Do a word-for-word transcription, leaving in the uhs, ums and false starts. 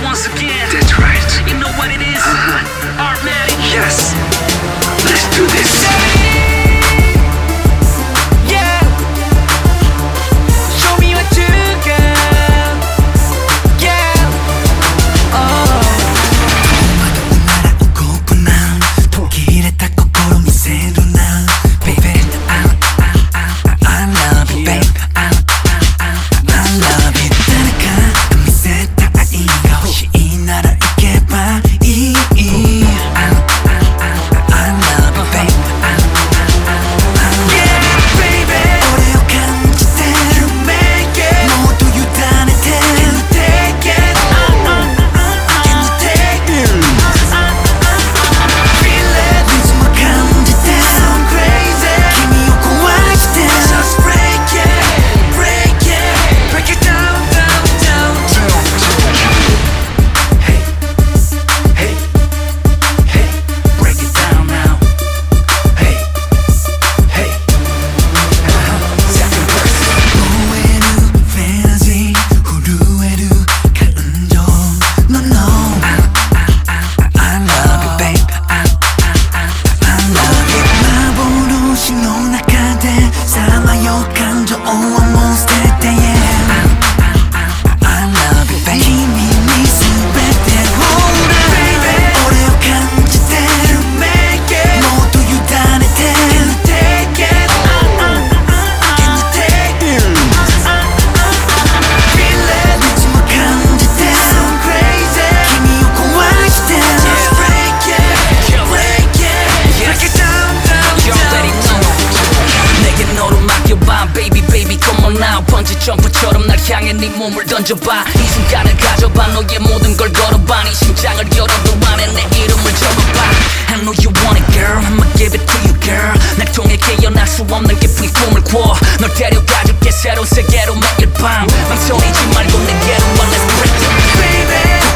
once again. That's right. You know what it is? Uh-huh. Artmatic. Yes. Let's do this. Yeah. Show me what you got. Yeah. Oh. 날아오고픈 난 토끼를 타 거꾸로 미세로 난 Baby I, I, I, I love you babe I, I, I, I love you 따라가 그 미세 따위가 혹시 이 나라 있게 봐 이, 이. I, I, I, I love you babe I, I, I, I love you baby 오래역한 짓대로 make it 모두 유단의 템 Can you take it uh, uh, uh, uh. Can you take it Feel it rizum악한 짓대 So crazy 김이 오고 와 짓대 Just break it Break it Break it down down down down Hey Hey Hey Break it down now Hey Hey Second verse 후회로 fantasy 후루에로 감정 No no I, I, I, I love you babe I, I, I, I love you 마보로 신호 나가대 사마요 감정 Oh almost at the end I, I, I, I love you babe 힘이 네 수백대 hold on baby 오래역한 짓대로 make it 모두 유단의 템 Can you take it uh, uh, uh, Can you take it Feel it rizum악한 짓대 So crazy 김이 오고 와 짓대 Just break it Break it Break it down down You already down know. 내게 너로 맡겨봐 baby baby come on now 번지 점프처럼 날 향해 네 몸을 던져봐 이 순간을 가져봐 너의 모든 걸 걸어봐 네 심장을 열어도 안에 내 이름을 적어봐 I know you want it girl I'ma give it to you girl 날 통해 깨어날 수 없는 깊은 꿈을 꿔 널 데려가줄게 새로운 세계로 매일 밤 망설이지 말고 내게로만 Let's break it baby